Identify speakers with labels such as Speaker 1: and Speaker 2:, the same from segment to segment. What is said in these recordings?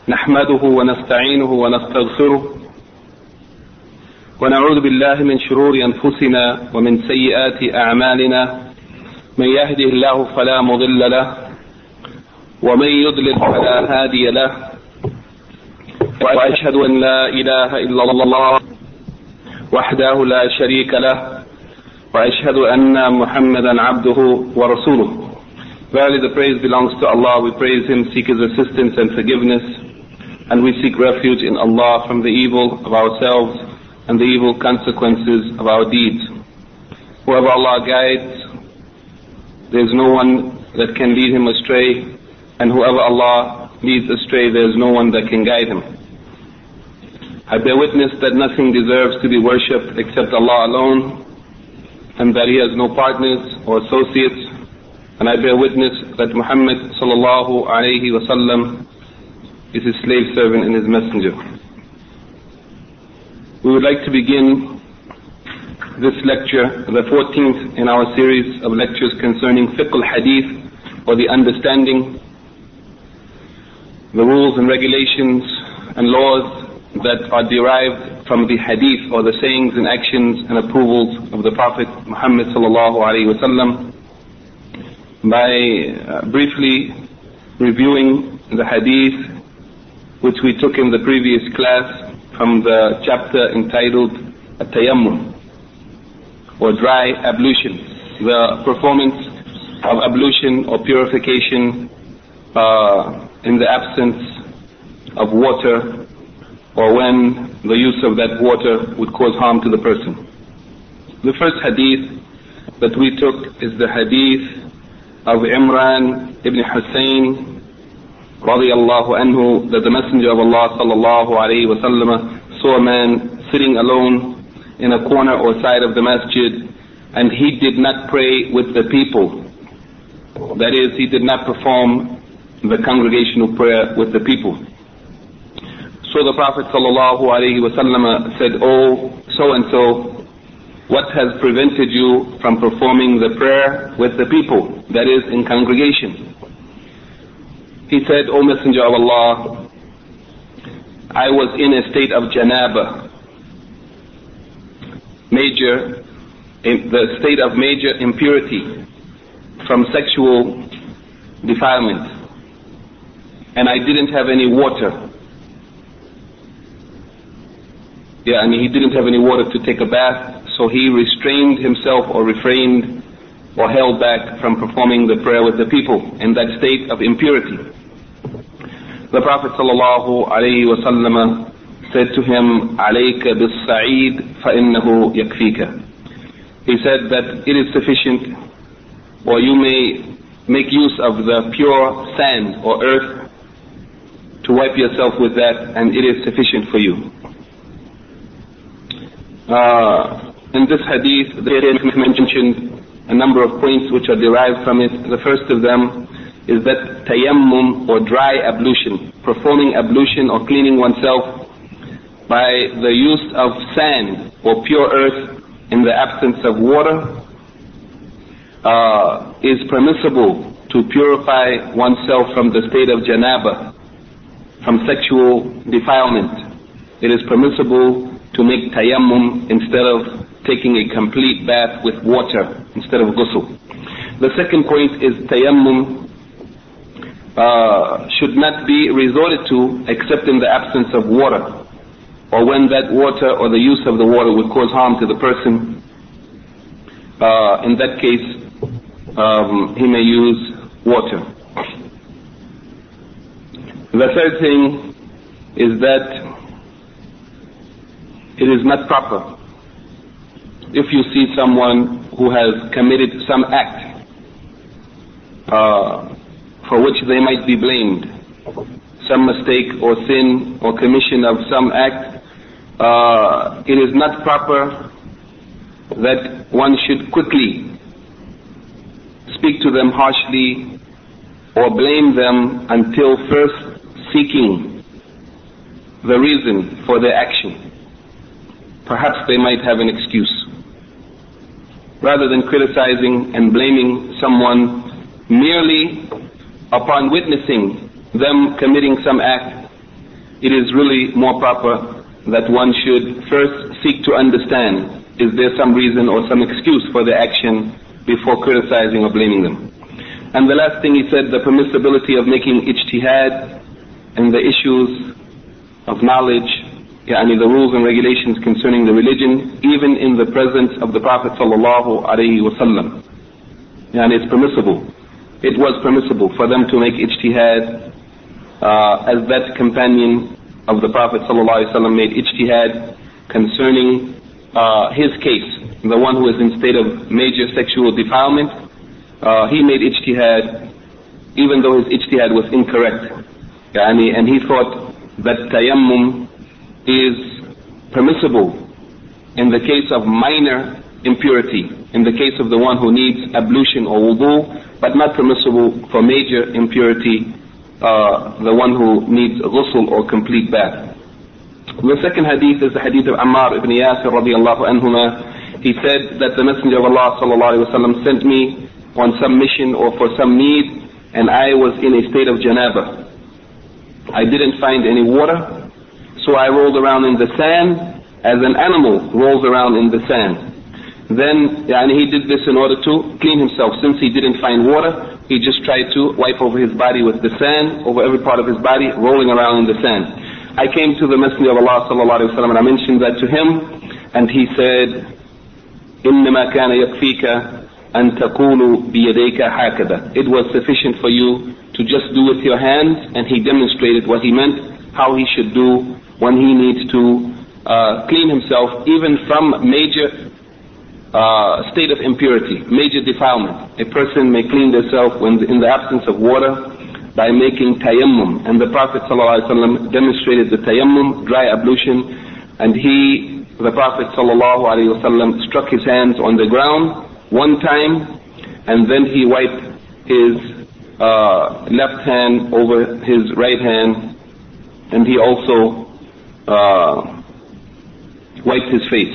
Speaker 1: نحمده ونستعينه ونستغفره ونعوذ بالله من شرور أنفسنا ومن سيئات أعمالنا من يهده الله فلا مضل له ومن يضلل فلا هادي له وأشهد أن لا إله إلا الله وحده لا شريك له وأشهد أن محمدا عبده ورسوله. Verily the praise belongs to Allah. We praise Him, seek His assistance and forgiveness, and we seek refuge in Allah from the evil of ourselves and the evil consequences of our deeds. Whoever Allah guides, there is no one that can lead him astray, and whoever Allah leads astray, there is no one that can guide him. I bear witness that nothing deserves to be worshipped except Allah alone, and that He has no partners or associates. And I bear witness that Muhammad sallallahu alayhi wa sallam is His slave servant and His messenger. We would like to begin this lecture, the 14th in our series of lectures concerning fiqh al-hadith, or the understanding, the rules and regulations and laws that are derived from the hadith, or the sayings and actions and approvals of the Prophet Muhammad sallallahu alayhi wa sallam, by briefly reviewing the hadith which we took in the previous class from the chapter entitled At-Tayammum, or dry ablution, the performance of ablution or purification in the absence of water, or when the use of that water would cause harm to the person. The first hadith that we took is the hadith of Imran ibn Hussein radiyallahu anhu, that the Messenger of Allah sallallahu alayhi wa sallam saw a man sitting alone in a corner or side of the masjid, and he did not pray with the people. That is, he did not perform the congregational prayer with the people. So the Prophet sallallahu alayhi wa sallam said, "Oh, so and so, what has prevented you from performing the prayer with the people, that is, in congregation?" He said, "O Messenger of Allah, I was in a state of janaba, the state of major impurity from sexual defilement, and I didn't have any water." He didn't have any water to take a bath, so he restrained himself or refrained or held back from performing the prayer with the people in that state of impurity. The Prophet sallallahu alayhi wa sallam said to him, "Alayka bis-sa'id fa-innahu yakfika." He said that it is sufficient, or you may make use of the pure sand or earth to wipe yourself with that, and it is sufficient for you. In this hadith, there is mentioned a number of points which are derived from it. The first of them is that tayammum, or dry ablution, performing ablution or cleaning oneself by the use of sand or pure earth in the absence of water, is permissible to purify oneself from the state of janaba, from sexual defilement. It is permissible to make tayammum instead of taking a complete bath with water instead of ghusl. The second point is tayammum should not be resorted to except in the absence of water, or when that water or the use of the water would cause harm to the person. In that case, he may use water. The third thing is that it is not proper, if you see someone who has committed some act for which they might be blamed, some mistake or sin or commission of some act, it is not proper that one should quickly speak to them harshly or blame them until first seeking the reason for their action. Perhaps they might have an excuse. Rather than criticizing and blaming someone merely upon witnessing them committing some act it is really more proper that one should first seek to understand, is there some reason or some excuse for the action before criticizing or blaming them. And the last thing he said, the permissibility of making ijtihad in the issues of knowledge, yani the rules and regulations concerning the religion, even in the presence of the Prophet sallallahu alaihi wasallam. Yani it's permissible. It was permissible for them to make ijtihad as that companion of the Prophet sallallahu alaihi wasallam made ijtihad concerning his case, the one who is in state of major sexual defilement. He made ijtihad even though his ijtihad was incorrect. Yani, and he thought that tayammum is permissible in the case of minor impurity, in the case of the one who needs ablution or wudu, but not permissible for major impurity, the one who needs ghusl or complete bath. The second hadith is the hadith of Ammar ibn Yasir radiallahu anhuma. He said that the Messenger of Allah sallallahu alaihi wasallam sent me on some mission or for some need, and I was in a state of janaba. I didn't find any water, so I rolled around in the sand as an animal rolls around in the sand. Then he did this in order to clean himself. Since he didn't find water, he just tried to wipe over his body with the sand, over every part of his body, rolling around in the sand. I came to the Messenger of Allah sallallahu alaihi wasallam and I mentioned that to him, and he said, إِنَّمَا كَانَ يَكْفِيكَ أَن تَقُولُ بِيَدَيْكَ هَكَذَا. It was sufficient for you to just do with your hands, and he demonstrated what he meant, how he should do when he needs to clean himself even from major state of impurity, major defilement. A person may clean themselves when in the absence of water by making tayammum, and the Prophet ﷺ demonstrated the tayammum, dry ablution, and the Prophet ﷺ struck his hands on the ground one time, and then he wiped his left hand over his right hand, and he also wiped his face.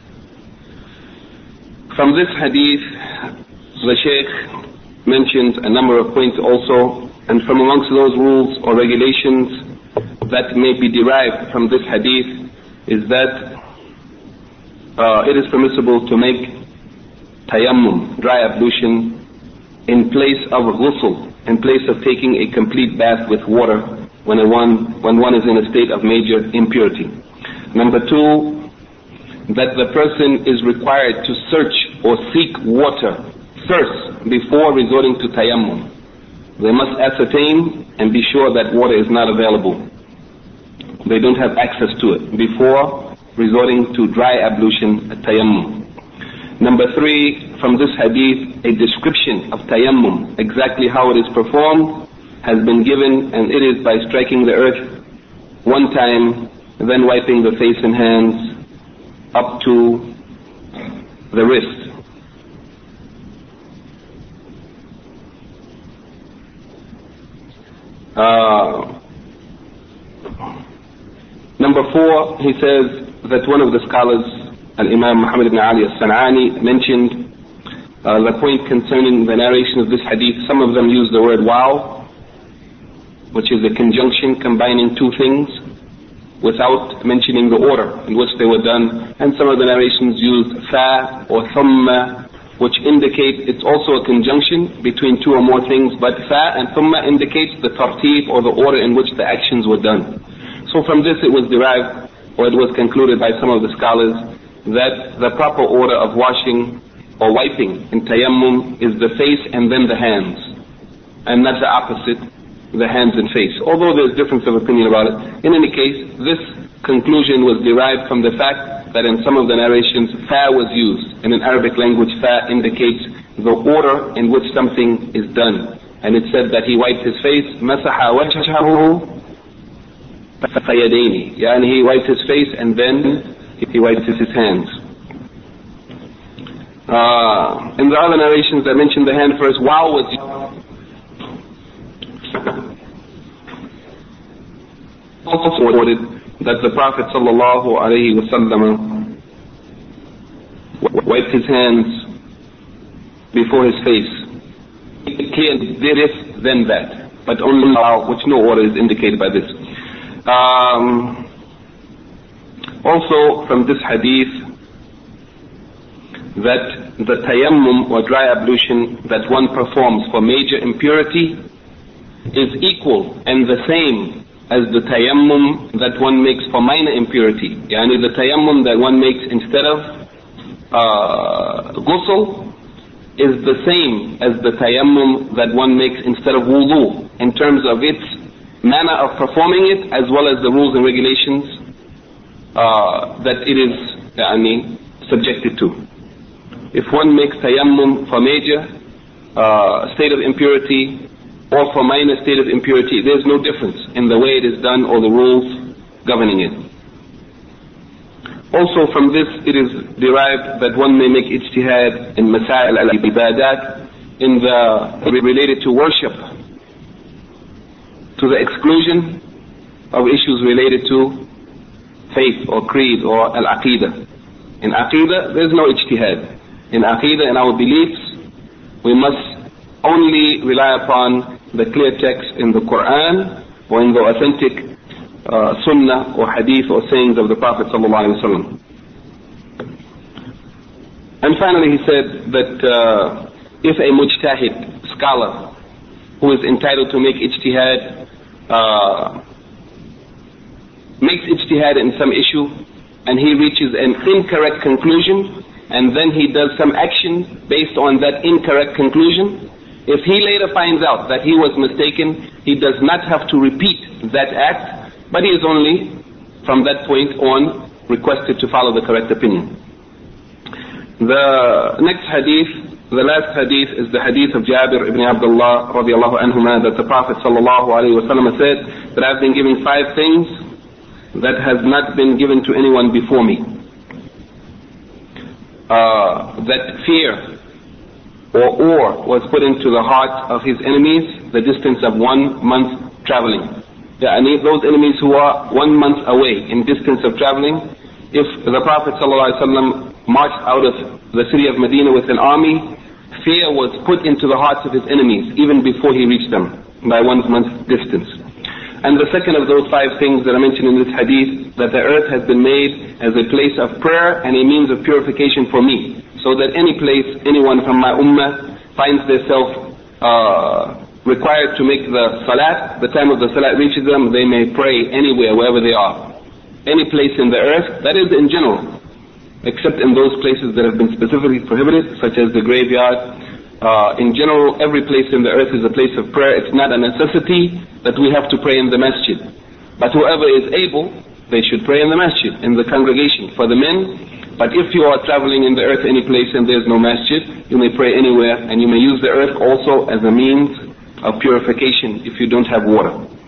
Speaker 1: From this hadith, the Shaykh mentions a number of points also, and from amongst those rules or regulations that may be derived from this hadith is that it is permissible to make tayammum, dry ablution, in place of ghusl, in place of taking a complete bath with water when one is in a state of major impurity. Number two, that the person is required to search or seek water first before resorting to tayammum. They must ascertain and be sure that water is not available. They don't have access to it before resorting to dry ablution at tayammum. Number three, from this hadith, a description of tayammum, exactly how it is performed, has been given, and it is by striking the earth one time, then wiping the face and hands up to the wrist. Number four, he says that one of the scholars, Al-Imam Muhammad ibn Ali al-San'ani, mentioned the point concerning the narration of this hadith. Some of them use the word wow, which is a conjunction combining two things without mentioning the order in which they were done. And some of the narrations used fa or thumma, which indicate it's also a conjunction between two or more things, but fa and thumma indicates the tartib or the order in which the actions were done. So from this it was derived, or it was concluded by some of the scholars, that the proper order of washing or wiping in tayammum is the face and then the hands, and not the opposite, the hands and face. Although there's difference of opinion about it, in any case, this conclusion was derived from the fact that in some of the narrations, fa was used. And in Arabic language, fa indicates the order in which something is done. And it said that he wiped his face, masaha wajhahu fayadaini. Yeah, and he wiped his face and then he wiped his hands. In the other narrations that mentioned the hand first, wow was also ordered that the Prophet sallallahu alaihi wasallam wiped his hands before his face. He did it, then that, but only wow, which no order is indicated by this. Also from this hadith, that the tayammum or dry ablution that one performs for major impurity is equal and the same as the tayammum that one makes for minor impurity. Yani the tayammum that one makes instead of ghusl is the same as the tayammum that one makes instead of wudu in terms of its manner of performing it, as well as the rules and regulations that it is subjected to. If one makes tayammum for major state of impurity or for minor state of impurity, there's no difference in the way it is done or the rules governing it. Also from this it is derived that one may make ijtihad in masail al-ibadat in the related to worship, to the exclusion of issues related to faith or creed or al-aqidah. In aqidah there's no ijtihad. In aqidah, in our beliefs, we must only rely upon the clear text in the Quran or in the authentic sunnah or hadith or sayings of the Prophet ﷺ. And finally he said that if a mujtahid, scholar, who is entitled to make ijtihad, makes ijtihad in some issue and he reaches an incorrect conclusion, and then he does some action based on that incorrect conclusion, if he later finds out that he was mistaken, he does not have to repeat that act, but he is only from that point on requested to follow the correct opinion. The next hadith, the last hadith, is the hadith of Jabir ibn Abdullah radiallahu anhuma, that the Prophet sallallahu alayhi wa sallam said that I've been given 5 things that has not been given to anyone before me. That fear or awe was put into the heart of his enemies, the distance of 1 month traveling. Those enemies who are 1 month away in distance of traveling, if the Prophet ﷺ marched out of the city of Medina with an army, fear was put into the hearts of his enemies even before he reached them by 1 month distance. And the second of those 5 things that I mentioned in this hadith, that the earth has been made as a place of prayer and a means of purification for me, so that any place, anyone from my ummah finds themselves required to make the salat, the time of the salat reaches them, they may pray anywhere, wherever they are. Any place in the earth, that is in general, except in those places that have been specifically prohibited, such as the graveyard. In general, every place in the earth is a place of prayer. It's not a necessity that we have to pray in the masjid. But whoever is able, they should pray in the masjid, in the congregation, for the men. But if you are traveling in the earth any place and there's no masjid, you may pray anywhere, and you may use the earth also as a means of purification if you don't have water.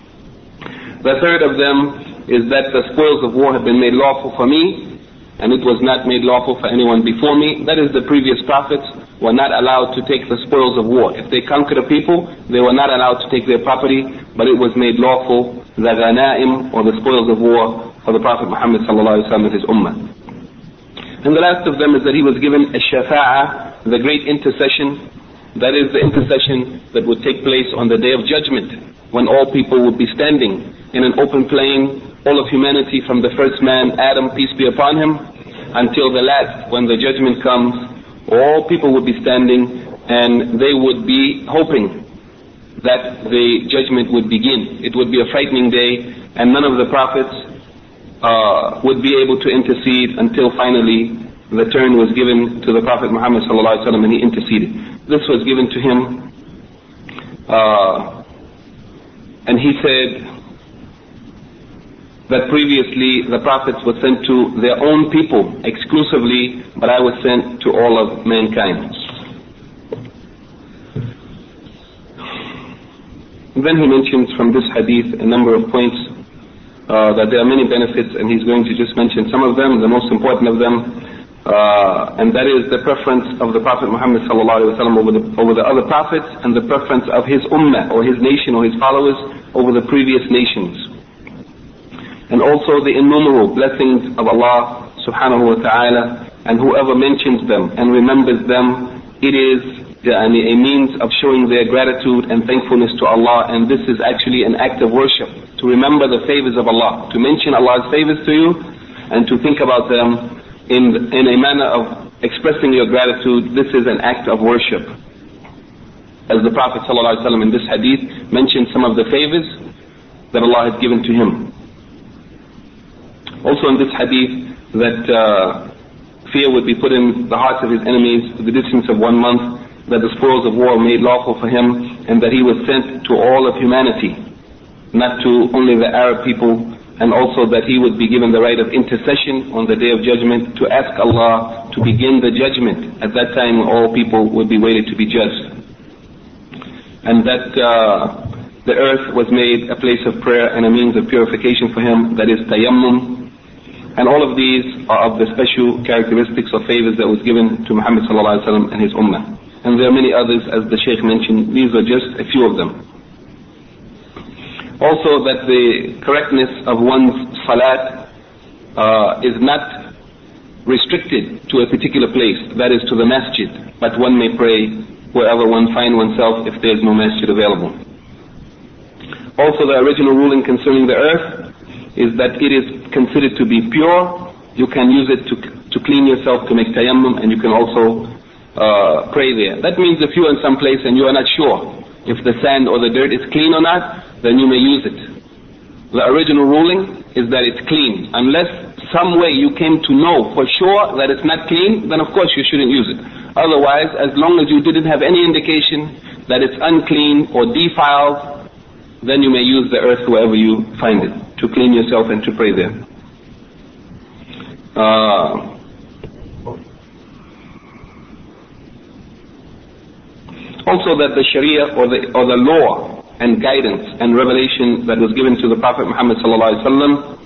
Speaker 1: The third of them is that the spoils of war have been made lawful for me, and it was not made lawful for anyone before me. That is, the previous prophets were not allowed to take the spoils of war. If they conquered a people, they were not allowed to take their property, but it was made lawful, the ghanaim, or the spoils of war, for the Prophet Muhammad sallallahu alaihi wasallam and his ummah. And the last of them is that he was given a shafa'ah, the great intercession. That is the intercession that would take place on the Day of Judgment, when all people would be standing in an open plain, all of humanity from the first man, Adam, peace be upon him, until the last, when the judgment comes. All people would be standing and they would be hoping that the judgment would begin. It would be a frightening day, and none of the prophets would be able to intercede until finally the turn was given to the Prophet Muhammad sallallahu alaihi wasallam, and he interceded. This was given to him, and he said that previously the prophets were sent to their own people exclusively, but I was sent to all of mankind. And then he mentions from this hadith a number of points, that there are many benefits, and he's going to just mention some of them, the most important of them, and that is the preference of the Prophet Muhammad sallallahu alaihi wasallam over the other prophets, and the preference of his ummah, or his nation, or his followers, over the previous nations. And also the innumerable blessings of Allah subhanahu wa ta'ala, and whoever mentions them and remembers them, it is a means of showing their gratitude and thankfulness to Allah, and this is actually an act of worship, to remember the favors of Allah, to mention Allah's favors to you, and to think about them in a manner of expressing your gratitude. This is an act of worship. As the Prophet ﷺ in this hadith mentioned some of the favors that Allah has given to him. Also in this hadith that fear would be put in the hearts of his enemies to the distance of 1 month, that the spoils of war made lawful for him, and that he was sent to all of humanity, not to only the Arab people, and also that he would be given the right of intercession on the Day of Judgment to ask Allah to begin the judgment. At that time all people would be waited to be judged. And that the earth was made a place of prayer and a means of purification for him, that is tayammum. And all of these are of the special characteristics or favors that was given to Muhammad ﷺ and his ummah. And there are many others, as the Shaykh mentioned. These are just a few of them. Also that the correctness of one's salat is not restricted to a particular place, that is to the masjid, but one may pray wherever one finds oneself if there is no masjid available. Also the original ruling concerning the earth is that it is considered to be pure. You can use it to clean yourself, to make tayammum, and you can also pray there. That means if you are in some place and you are not sure if the sand or the dirt is clean or not, then you may use it. The original ruling is that it's clean. Unless some way you came to know for sure that it's not clean, then of course you shouldn't use it. Otherwise, as long as you didn't have any indication that it's unclean or defiled, then you may use the earth wherever you find it, to clean yourself and to pray there. Also that the Sharia or the law and guidance and revelation that was given to the Prophet Muhammad ﷺ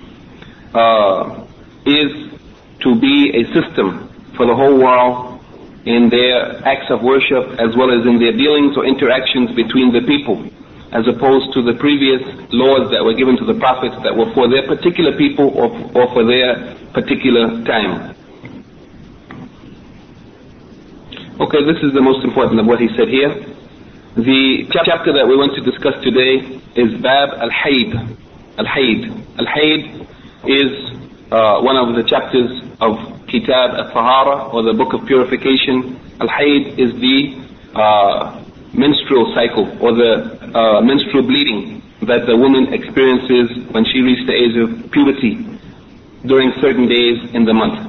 Speaker 1: is to be a system for the whole world in their acts of worship, as well as in their dealings or interactions between the people, as opposed to the previous laws that were given to the prophets that were for their particular people or for their particular time. Okay, this is the most important of what he said here. The chapter that we want to discuss today is Bab Al-Hayd. Al-Hayd. Al-Hayd is one of the chapters of Kitab Al-Tahara, or the book of purification. Al-Hayd is the menstrual cycle, or the menstrual bleeding that the woman experiences when she reaches the age of puberty during certain days in the month.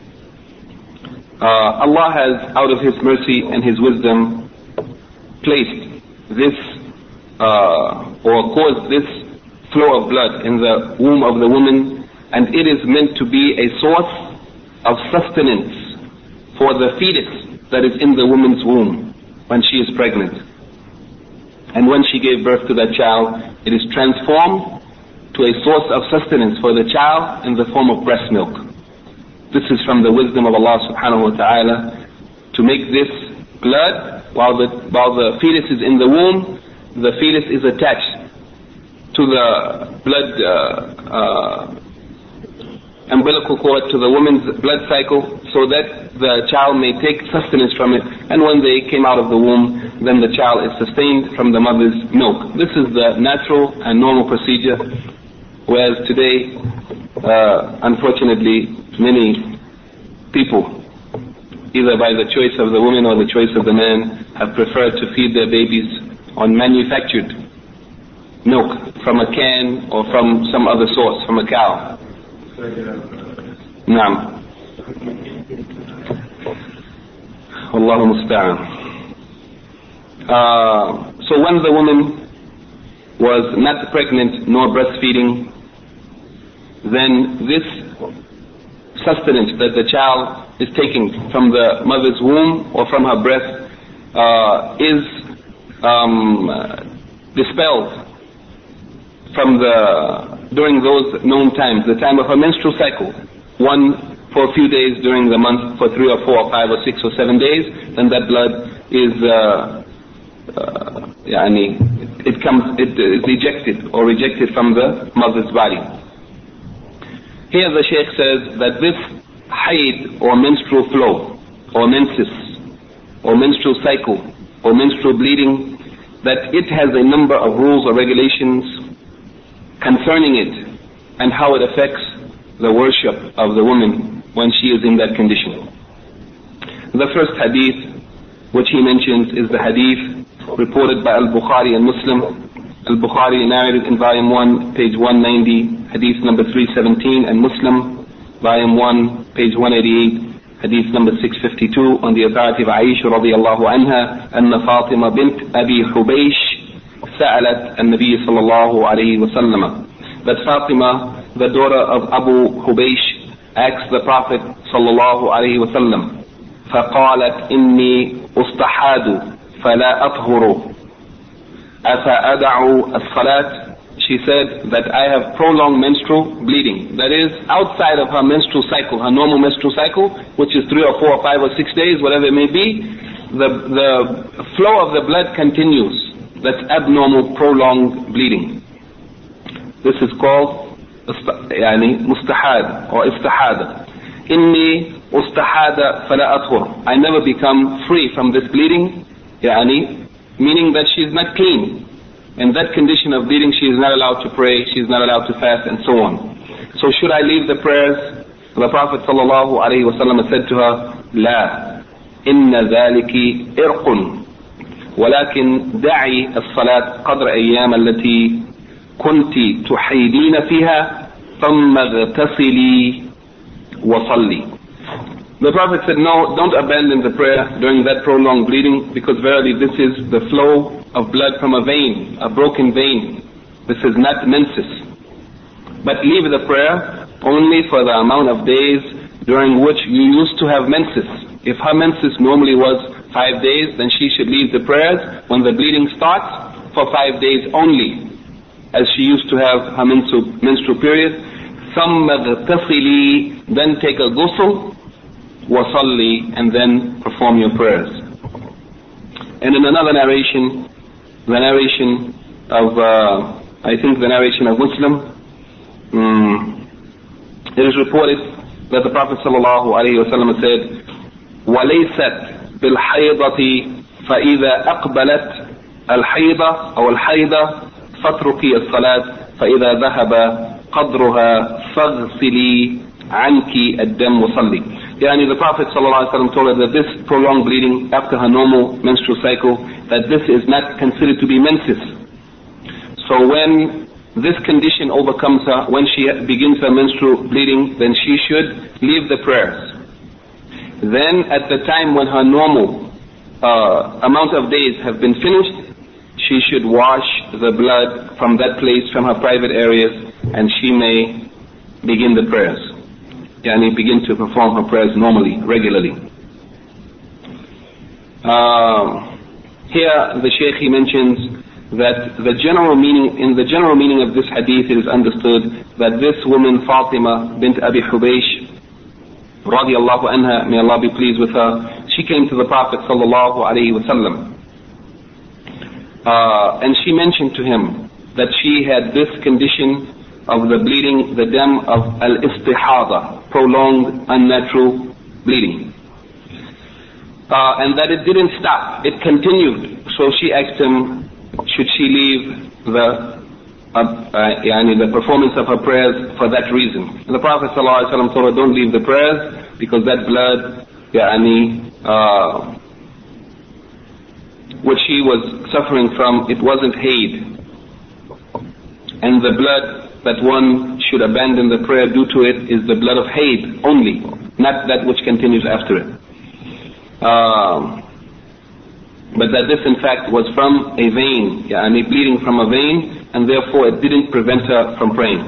Speaker 1: Allah has, out of His mercy and His wisdom, placed this or caused this flow of blood in the womb of the woman, and it is meant to be a source of sustenance for the fetus that is in the woman's womb when she is pregnant. And when she gave birth to that child, it is transformed to a source of sustenance for the child in the form of breast milk. This is from the wisdom of Allah subhanahu wa ta'ala, to make this blood, while the fetus is in the womb, the fetus is attached to the blood umbilical cord, to the woman's blood cycle, so that the child may take sustenance from it, and when they came out of the womb, then the child is sustained from the mother's milk. This is the natural and normal procedure, whereas today, unfortunately, many people, either by the choice of the woman or the choice of the man, have preferred to feed their babies on manufactured milk from a can or from some other source, from a cow. Naam. Allahu musta'an. So when the woman was not pregnant nor breastfeeding, then this sustenance that the child is taking from the mother's womb or from her breast is dispelled from during those known times, the time of her menstrual cycle, one for a few days during the month, for 3 or 4 or 5 or 6 or 7 days, then that blood is it is ejected or rejected from the mother's body. Here the Shaykh says that this hayd or menstrual flow or menses or menstrual cycle or menstrual bleeding, that it has a number of rules or regulations concerning it and how it affects the worship of the woman when she is in that condition. The first hadith which he mentions is the hadith reported by Al-Bukhari and Muslim. Al-Bukhari narrated in volume 1, page 190, hadith number 317, and Muslim, volume 1, page 188, hadith number 652, on the authority of Aisha radiallahu anha, أن فاطمة بنت أبي حبيش سألت النبي صلى الله عليه وسلم. That Fatima, the daughter of Abu Hubaysh, asked the Prophet صلى الله عليه وسلم, فقالت إني أستحاد فلا أطهر أفأدع الصلاة. She said that I have prolonged menstrual bleeding. That is, outside of her menstrual cycle, her normal menstrual cycle, which is 3 or 4 or 5 or 6 days, whatever it may be, the flow of the blood continues. That's abnormal, prolonged bleeding. This is called mustahad or istihada. Inni ustahada fala athur. I never become free from this bleeding, meaning that she is not clean. In that condition of bleeding, she is not allowed to pray, she is not allowed to fast, and so on. So should I leave the prayers? The Prophet sallallahu alaihi wasallam said to her, لا, إن ذلك إرق, ولكن دعي الصلاة قدر أيام التي كنت تحيدين فيها ثم اغتسلي وصلي. The Prophet said, no, don't abandon the prayer during that prolonged bleeding, because verily this is the flow of blood from a vein, a broken vein. This is not menses. But leave the prayer only for the amount of days during which you used to have menses. If her menses normally was 5 days, then she should leave the prayers when the bleeding starts for 5 days only, as she used to have her menstrual period. ثم اغتسلي, then take a ghusl, وصلي, and then perform your prayers. And in another narration, the narration of Muslim, it is reported that the Prophet sallallahu alaihi wasallam said, وَلَيْسَتْ بِالْحَيْضَةِ فَإِذَا أَقْبَلَتْ الْحَيْضَةِ أو الْحَيْضَةِ فَاتْرُكِي الصَّلَاةِ فَإِذَا ذَهَبَ قَدْرُهَا فَاغْسِلِي عَنْكِ الدَّمَ وَصَلِّي. The Prophet ﷺ told her that this prolonged bleeding after her normal menstrual cycle, that this is not considered to be menses. So when this condition overcomes her, when she begins her menstrual bleeding, then she should leave the prayers. Then at the time when her normal amount of days have been finished, she should wash the blood from that place, from her private areas, and she may begin the prayers. Begin to perform her prayers normally, regularly. Here the Shaykh, he mentions that in the general meaning of this hadith, it is understood that this woman, Fatima bint Abi Hubaysh, radiallahu anha, may Allah be pleased with her, she came to the Prophet sallallahu alaihi wasallam, and she mentioned to him that she had this condition of the bleeding, the dam of al-istihada, prolonged unnatural bleeding, and that it didn't stop, it continued. So she asked him, should she leave the performance of her prayers for that reason? And the Prophet ﷺ told her, don't leave the prayers, because that blood which she was suffering from, it wasn't haid, and the blood that one should abandon the prayer due to it is the blood of haid only, not that which continues after it. But that this in fact was from a vein, bleeding from a vein, and therefore it didn't prevent her from praying.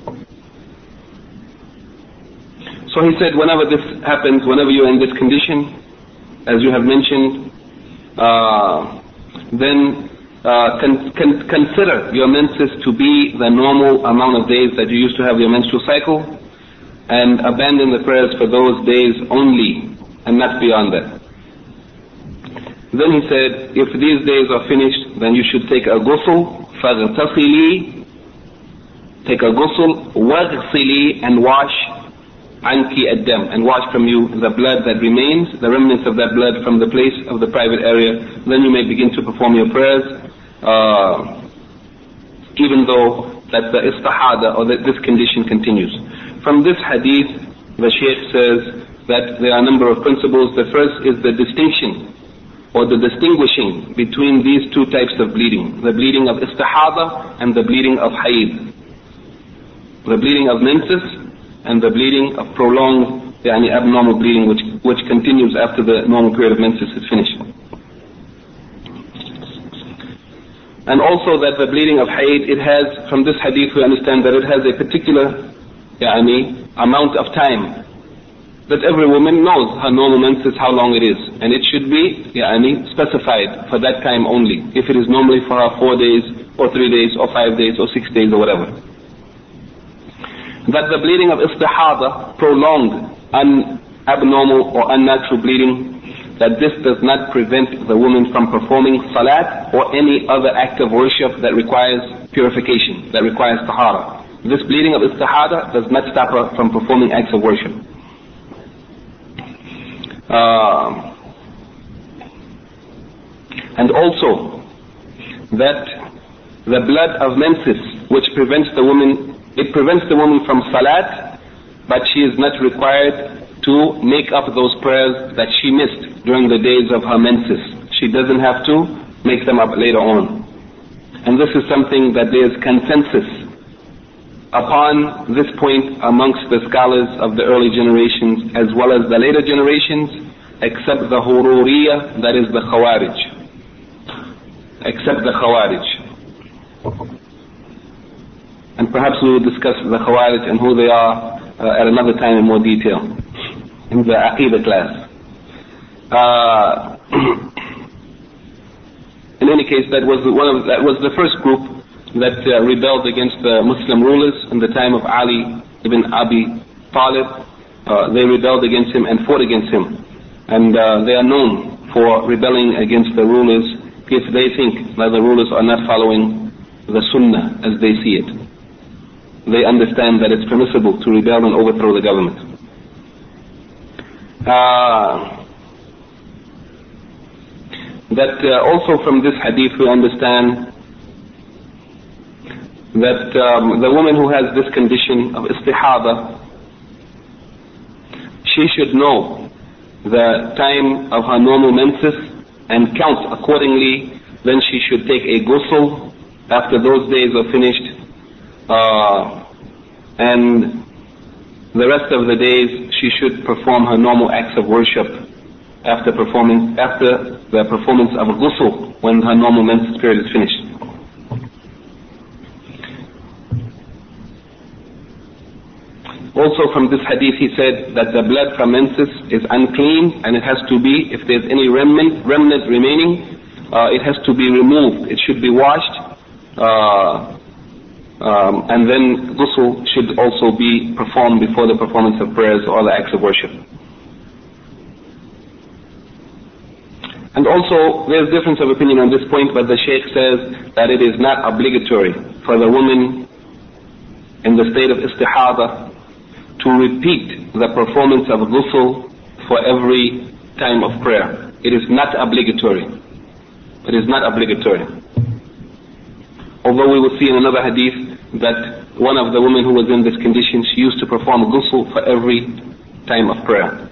Speaker 1: So he said, whenever this happens, whenever you're in this condition, as you have mentioned, then consider your menses to be the normal amount of days that you used to have your menstrual cycle, and abandon the prayers for those days only, and not beyond that. Then he said, if these days are finished, then you should take a ghusl, فَاغْتَصِلِي, take a ghusl, وَاغْسِلِي, and wash عَنْكِ الدَّمْ, and wash from you the blood that remains, the remnants of that blood from the place of the private area. Then you may begin to perform your prayers, even though that the istihada or that this condition continues. From this hadith, the Shaykh says that there are a number of principles. The first is the distinction or the distinguishing between these two types of bleeding, the bleeding of istihada and the bleeding of hayd, the bleeding of menses and the bleeding of prolonged abnormal bleeding which continues after the normal period of menses is finished. And also that the bleeding of hayd, it has, from this hadith we understand that it has a particular amount of time, that every woman knows her normal menses, how long it is, and it should be specified for that time only. If it is normally for her 4 days or 3 days or 5 days or 6 days or whatever. That the bleeding of istihada, prolonged, abnormal or unnatural bleeding, that this does not prevent the woman from performing salat or any other act of worship that requires purification, that requires tahara. This bleeding of istihada does not stop her from performing acts of worship. And also that the blood of menses, which prevents the woman, it prevents the woman from salat, but she is not required to make up those prayers that she missed during the days of her menses. She doesn't have to make them up later on. And this is something that there is consensus upon this point amongst the scholars of the early generations as well as the later generations, except the Hururiyya, that is the Khawarij. Except the Khawarij. And perhaps we will discuss the Khawarij and who they are at another time in more detail in the Aqidah class. In any case, that was the first group that rebelled against the Muslim rulers in the time of Ali ibn Abi Talib. They rebelled against him and fought against him, and they are known for rebelling against the rulers if they think that the rulers are not following the Sunnah as they see it. They understand that it's permissible to rebel and overthrow the government. Also from this hadith we understand that the woman who has this condition of istihada, she should know the time of her normal menses and count accordingly. Then she should take a ghusl after those days are finished, and the rest of the days she should perform her normal acts of worship after the performance of a ghusl when her normal menses period is finished. Also from this hadith he said that the blood from menses is unclean, and it has to be, if there's any remnant remaining, it has to be removed. It should be washed, and then ghusl should also be performed before the performance of prayers or other acts of worship. And also there's difference of opinion on this point, but the Shaykh says that it is not obligatory for the woman in the state of istihada to repeat the performance of ghusl for every time of prayer. It is not obligatory. It is not obligatory. Although we will see in another hadith that one of the women who was in this condition, she used to perform ghusl for every time of prayer.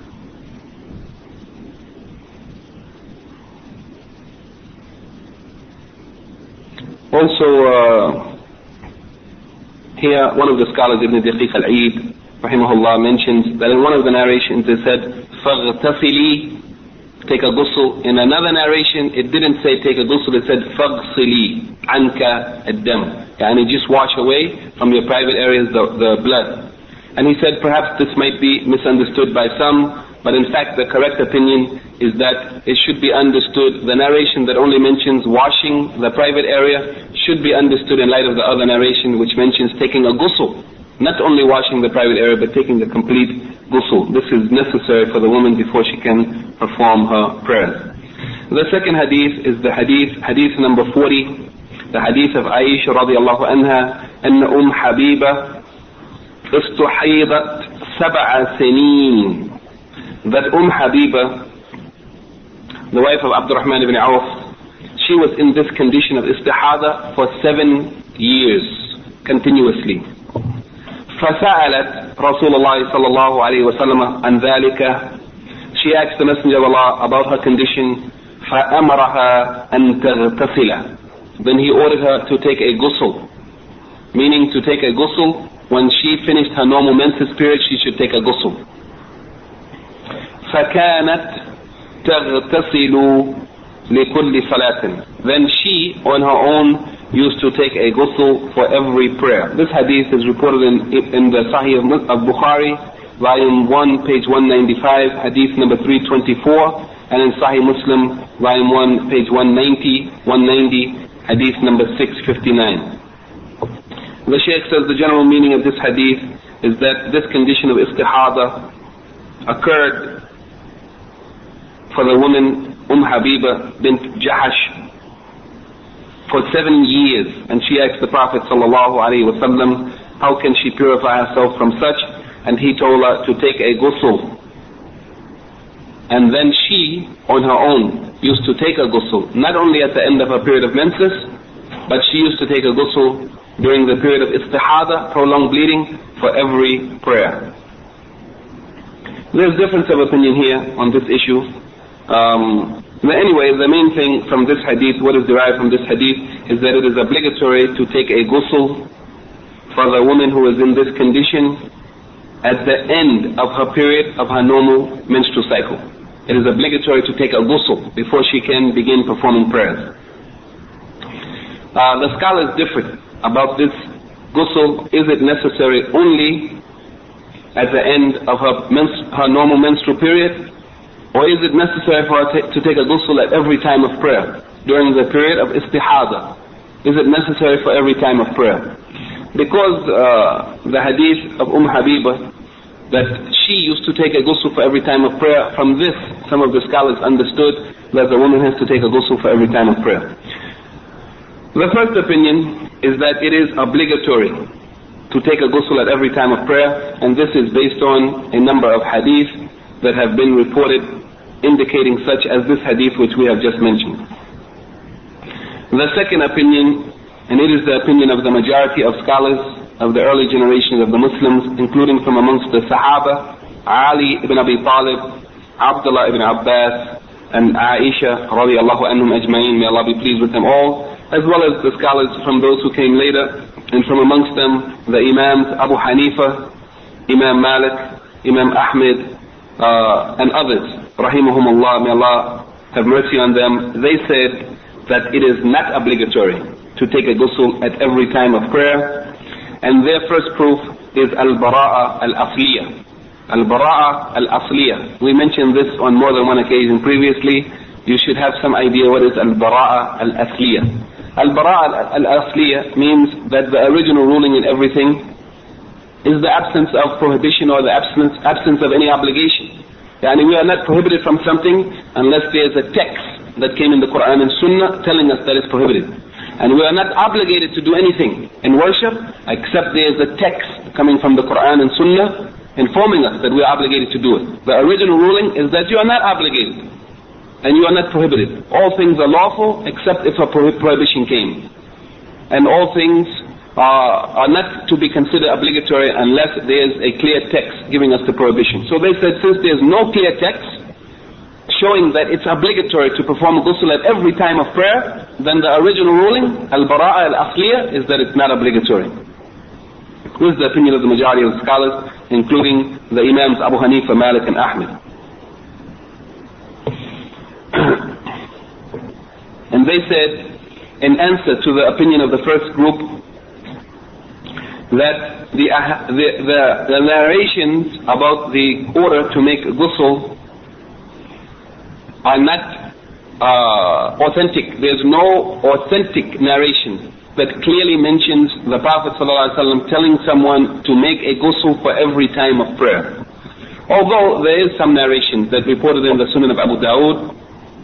Speaker 1: Also, here one of the scholars, Ibn Daqiq al-Eid, rahimahullah, mentions that in one of the narrations it said, فَغْتَصِلِي, take a ghusl. In another narration it didn't say take a ghusl, it said فَغْصِلِي عَنْكَ الدَّمْ, and just wash away from your private areas the blood. And he said perhaps this might be misunderstood by some, but in fact the correct opinion is that it should be understood, the narration that only mentions washing the private area should be understood in light of the other narration which mentions taking a ghusl. Not only washing the private area, but taking the complete ghusl. This is necessary for the woman before she can perform her prayers. The second hadith is the hadith number 40, the hadith of Aisha radiallahu anha, أن حبيبة استحيضت سبع سنين. That Habiba, the wife of Abdurrahman ibn Auf, she was in this condition of istihada for 7 years continuously. فسألت رسول الله صلى الله عليه وسلم عن ذلك. She asked the Messenger of Allah about her condition. فأمرها أن تغتسل. Then he ordered her to take a ghusl, meaning to take a ghusl. When she finished her normal menses period, she should take a ghusl. فكانت تغتسل لكل صلاة. Then she on her own used to take a ghusl for every prayer. This hadith is reported in the Sahih of Bukhari, volume 1, page 195, hadith number 324, and in Sahih Muslim, volume 1, page 190, hadith number 659. The Shaykh says the general meaning of this hadith is that this condition of istihada occurred for the woman Habiba bint Jahash for 7 years, and she asked the Prophet ﷺ, how can she purify herself from such? And he told her to take a ghusl. And then she, on her own, used to take a ghusl, not only at the end of her period of menses, but she used to take a ghusl during the period of istihada, prolonged bleeding, for every prayer. There's difference of opinion here on this issue. But anyway, the main thing from this hadith, what is derived from this hadith, is that it is obligatory to take a ghusl for the woman who is in this condition at the end of her period of her normal menstrual cycle. It is obligatory to take a ghusl before she can begin performing prayers. The scholars differ about this ghusl. Is it necessary only at the end of her normal menstrual period? Or is it necessary for her to take a ghusl at every time of prayer, during the period of istihada? Is it necessary for every time of prayer? Because the hadith of Habiba, that she used to take a ghusl for every time of prayer, from this some of the scholars understood that the woman has to take a ghusl for every time of prayer. The first opinion is that it is obligatory to take a ghusl at every time of prayer, and this is based on a number of hadith that have been reported indicating such as this hadith which we have just mentioned. The second opinion, and it is the opinion of the majority of scholars of the early generations of the Muslims, including from amongst the Sahaba, Ali ibn Abi Talib, Abdullah ibn Abbas, and Aisha radiallahu anhum ajma'in, may Allah be pleased with them all, as well as the scholars from those who came later, and from amongst them the Imams Abu Hanifa, Imam Malik, Imam Ahmed, and others, rahimahumullah, may Allah have mercy on them. They said that it is not obligatory to take a ghusl at every time of prayer, and their first proof is al-bara'a al-asliyah. Al-bara'a al-asliyah. We mentioned this on more than one occasion previously. You should have some idea what is al-bara'a al-asliyah. Al-bara'a al-asliyah means that the original ruling in everything is the absence of prohibition or the absence of any obligation. Yani we are not prohibited from something unless there is a text that came in the Quran and Sunnah telling us that it's prohibited. And we are not obligated to do anything in worship except there is a text coming from the Quran and Sunnah informing us that we are obligated to do it. The original ruling is that you are not obligated and you are not prohibited. All things are lawful except if a prohibition came. And all things are not to be considered obligatory unless there is a clear text giving us the prohibition. So they said, since there is no clear text showing that it's obligatory to perform ghusl at every time of prayer, then the original ruling, al-bara'a al-asliyah, is that it's not obligatory. This is the opinion of the majority of scholars, including the Imams Abu Hanifa, Malik, and Ahmed. And they said, in answer to the opinion of the first group, that the narrations about the order to make ghusl are not authentic. There's no authentic narration that clearly mentions the Prophet ﷺ telling someone to make a ghusl for every time of prayer. Although there is some narration that reported in the Sunan of Abu Dawood,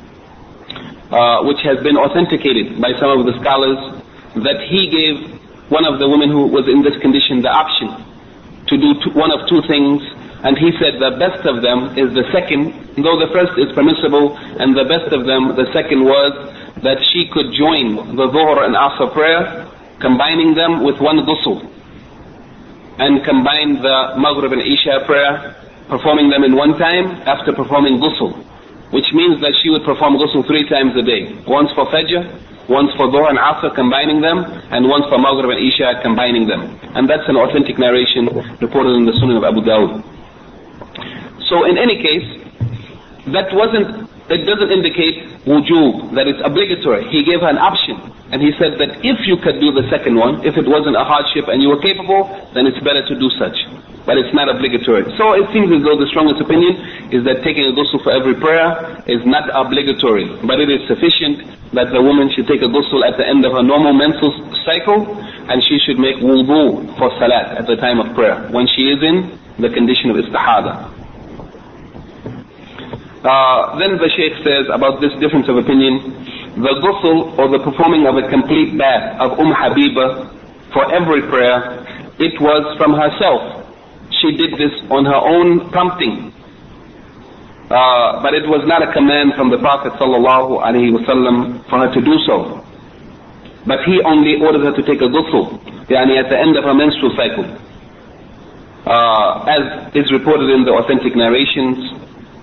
Speaker 1: which has been authenticated by some of the scholars, that he gave one of the women who was in this condition the option to do one of two things. And he said the best of them is the second, though the first is permissible, and the best of them, the second was that she could join the Dhuhr and Asr prayer, combining them with one ghusl, and combine the Maghrib and Isha prayer, performing them in one time after performing ghusl, which means that she would perform ghusl 3 times a day, once for Fajr, once for Dhuhr and Asr combining them, and once for Maghrib and Isha combining them. And that's an authentic narration reported in the Sunan of Abu Dawud. So in any case, it doesn't indicate wujub, that it's obligatory. He gave her an option, and he said that if you could do the second one, if it wasn't a hardship and you were capable, then it's better to do such. But it's not obligatory. So it seems as though the strongest opinion is that taking a ghusl for every prayer is not obligatory, but it is sufficient that the woman should take a ghusl at the end of her normal menstrual cycle, and she should make wudu for salat at the time of prayer, when she is in the condition of istihada. Then the Shaykh says about this difference of opinion, the ghusl or the performing of a complete bath of Habiba for every prayer, it was from herself. She did this on her own prompting. But it was not a command from the Prophet sallallahu alaihi wasallam for her to do so. But he only ordered her to take a ghusl, yani at the end of her menstrual cycle. As is reported in the authentic narrations.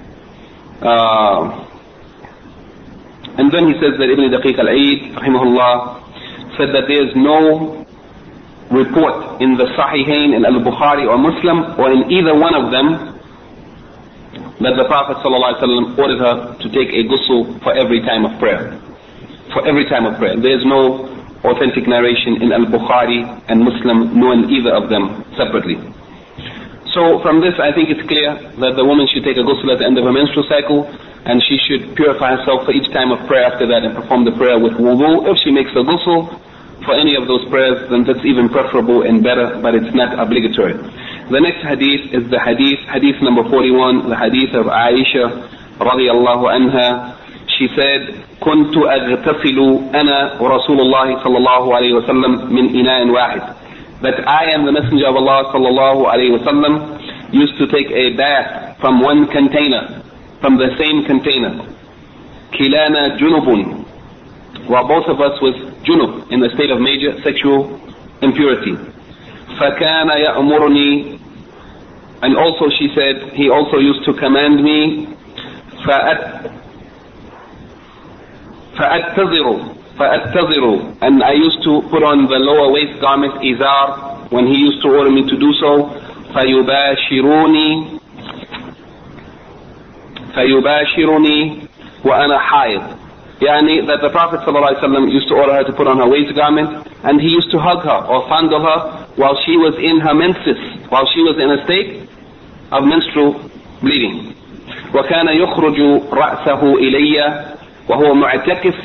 Speaker 1: And then he says that Ibn Daqiq al-Eid rahimahullah said that there is no report in the Sahihain, in Al-Bukhari or Muslim, or in either one of them, that the Prophet ﷺ ordered her to take a ghusl for every time of prayer. For every time of prayer. There is no authentic narration in Al-Bukhari and Muslim, nor in either of them separately. So from this I think it's clear that the woman should take a ghusl at the end of her menstrual cycle, and she should purify herself for each time of prayer after that and perform the prayer with wudu. If she makes a ghusl for any of those prayers, then that's even preferable and better, but it's not obligatory. The next hadith is the hadith number 41, the hadith of Aisha radiyallahu anha. She said, كنت أغتسل أنا ورسول الله صلى الله عليه وسلم من إناء واحد. That I and the Messenger of Allah sallallahu alayhi wa sallam used to take a bath from one container, from the same container. Kilana junubun, while both of us was junub, in the state of major sexual impurity. فَكَانَ يَأْمُرُنِي, and also she said, he also used to command me, فَأَتَّذِرُ, and I used to put on the lower waist garment, izar, when he used to order me to do so. فَيُبَاشِرُونِي وَأَنَا حَائِض, yani that the Prophet ﷺ used to order her to put on her waist garment, and he used to hug her or fondle her while she was in her menses, while she was in a state of menstrual bleeding. وَكَانَ يُخْرُجُ رَأْسَهُ إِلَيَّ وَهُوَ مُعْتَكِفٌ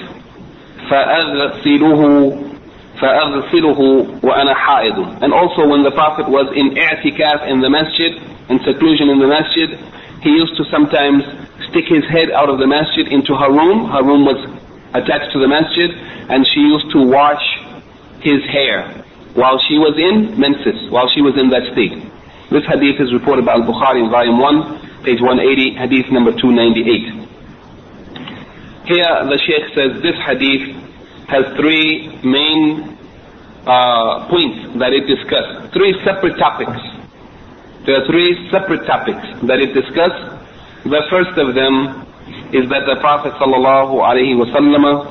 Speaker 1: فَأَغْسِلُهُ وَأَنَا حَائِضٌ. And also when the Prophet was in i'tikaf in the masjid, in seclusion in the masjid, he used to sometimes stick his head out of the masjid into her room. Her room was attached to the masjid, and she used to wash his hair while she was in menses, while she was in that state. This hadith is reported by Al-Bukhari in volume 1, page 180, hadith number 298. Here the Shaykh says this hadith has 3 main points that it discussed. 3 separate topics. There are 3 separate topics that it discussed. The first of them is that the Prophet sallallahu alaihi wasallam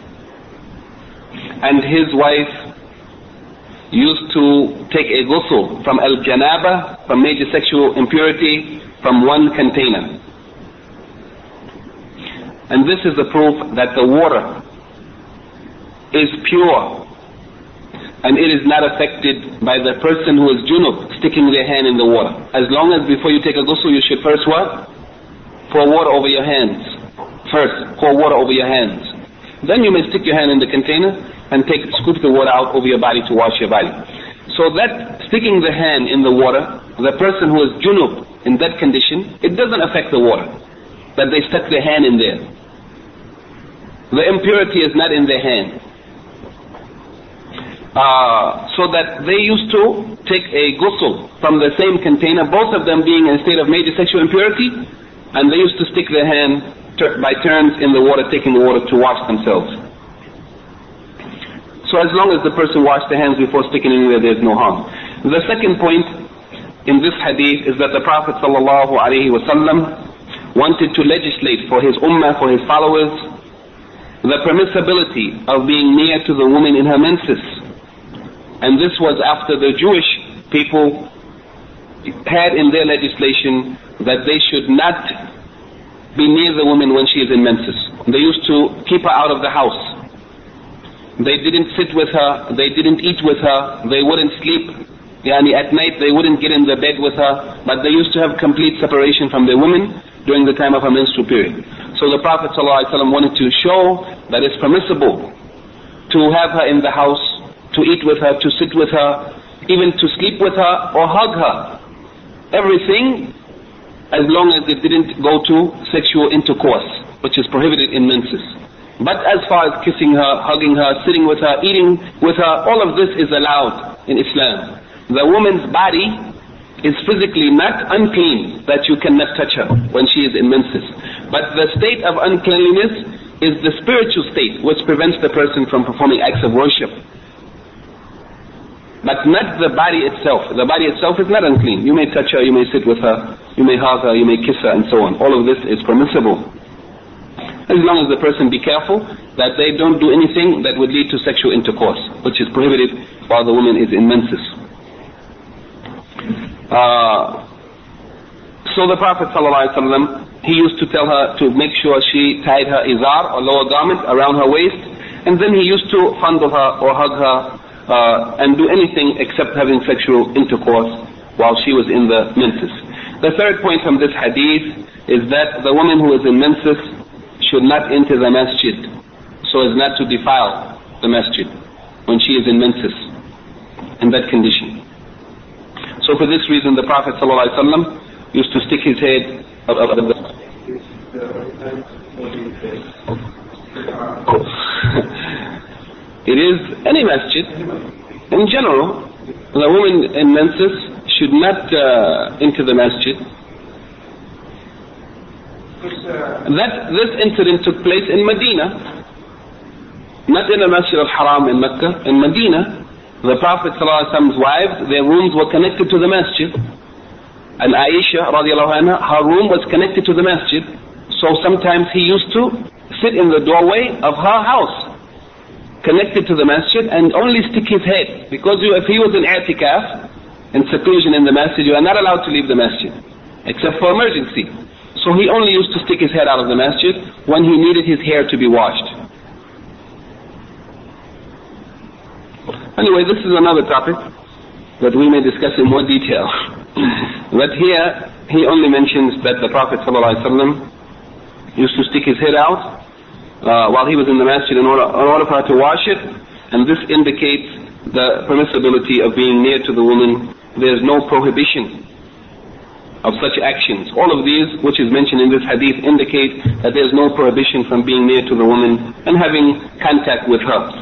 Speaker 1: and his wife used to take a ghusl from al-janaba, from major sexual impurity, from one container. And this is the proof that the water is pure, and it is not affected by the person who is junub sticking their hand in the water. As long as before you take a ghusl, you should first what? Pour water over your hands. First, pour water over your hands. Then you may stick your hand in the container and scoop the water out over your body to wash your body. So that sticking the hand in the water, the person who is junub in that condition, it doesn't affect the water, that they stuck their hand in there. The impurity is not in their hand. so that they used to take a ghusl from the same container, both of them being in a state of major sexual impurity, and they used to stick their hand by turns in the water, taking the water to wash themselves. So as long as the person washed their hands before sticking anywhere, there's no harm. The second point in this hadith is that the Prophet ﷺ wanted to legislate for his ummah, for his followers, the permissibility of being near to the woman in her menses. And this was after the Jewish people had in their legislation that they should not be near the woman when she is in menses. They used to keep her out of the house. They didn't sit with her, they didn't eat with her, they wouldn't sleep. At night they wouldn't get in the bed with her, but they used to have complete separation from the woman during the time of her menstrual period. So the Prophet ﷺ wanted to show that it's permissible to have her in the house, to eat with her, to sit with her, even to sleep with her or hug her. Everything, as long as it didn't go to sexual intercourse, which is prohibited in menses. But as far as kissing her, hugging her, sitting with her, eating with her, all of this is allowed in Islam. The woman's body is physically not unclean, that you cannot touch her when she is in menses. But the state of uncleanliness is the spiritual state, which prevents the person from performing acts of worship. But not the body itself. The body itself is not unclean. You may touch her, you may sit with her, you may hug her, you may kiss her, and so on. All of this is permissible, as long as the person be careful that they don't do anything that would lead to sexual intercourse, which is prohibited while the woman is in menses. So the Prophet ﷺ, he used to tell her to make sure she tied her izar or lower garment around her waist, and then he used to fondle her or hug her and do anything except having sexual intercourse while she was in the menses. The third point from this hadith is that the woman who is in menses should not enter the masjid, so as not to defile the masjid when she is in menses in that condition. So for this reason the Prophet ﷺ used to stick his head It is any masjid. In general, the woman in menses should not enter the masjid. This incident took place in Medina, not in the Masjid al-Haram in Mecca. In Medina, the Prophet ﷺ's wives, their rooms were connected to the masjid. And Aisha radiallahu anha, her room was connected to the masjid. So sometimes he used to sit in the doorway of her house, connected to the masjid, and only stick his head. Because if he was in i'tikaf, in seclusion in the masjid, you are not allowed to leave the masjid, except for emergency. So he only used to stick his head out of the masjid when he needed his hair to be washed. Anyway, this is another topic that we may discuss in more detail. But here, he only mentions that the Prophet ﷺ used to stick his head out while he was in the masjid in order for her to wash it, and this indicates the permissibility of being near to the woman. There is no prohibition of such actions. All of these, which is mentioned in this hadith, indicate that there is no prohibition from being near to the woman and having contact with her.